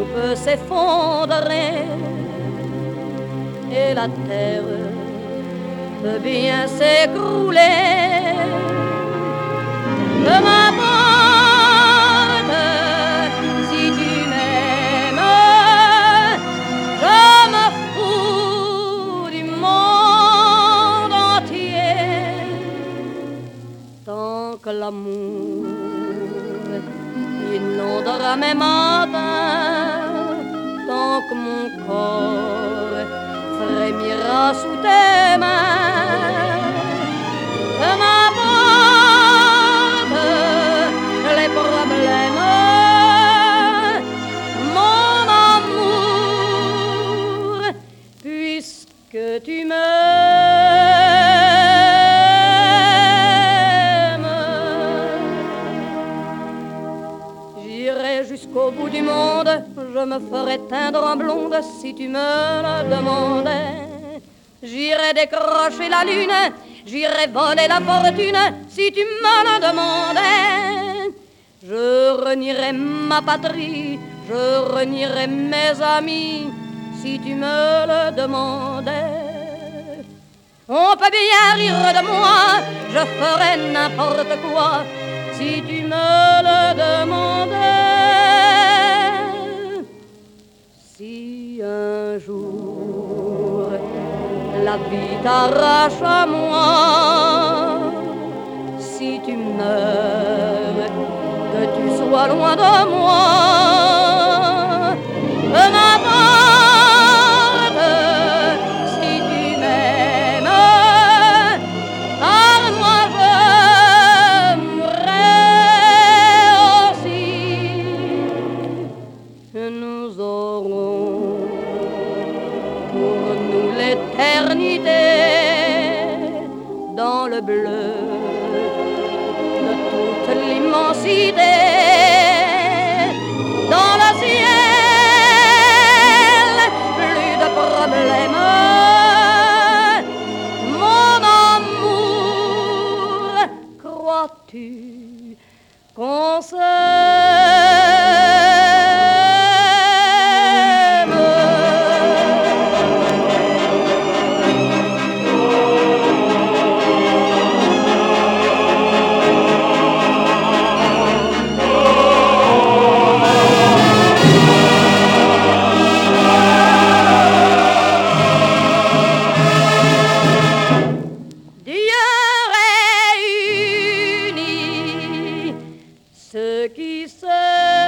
peut s'effondrer et la terre peut bien s'écrouler. Peu m'importe si tu m'aimes, je me fous du monde entier. Tant que l'amour inondera mes matins, tant que mon corps frémira sous tes mains. Peu m'importe les problèmes, mon amour, puisque tu m'aimes. J'irai jusqu'au bout du monde, je me ferai teindre en blonde si tu me le demandais. J'irai décrocher la lune, j'irai voler la fortune si tu me le demandais. Je renierai ma patrie, je renierai mes amis si tu me le demandais. On peut bien rire de moi, je ferai n'importe quoi si tu me le demandais. Si un jour la vie t'arrache à moi, si tu meurs, que tu sois loin de moi, peu m'importe si tu m'aimes, car moi je mourrai aussi. Nous aurons pour nous l'éternité dans le bleu de toute l'immensité, dans le ciel, plus de problèmes. Mon amour, crois-tu qu'on ceux qui s'aiment.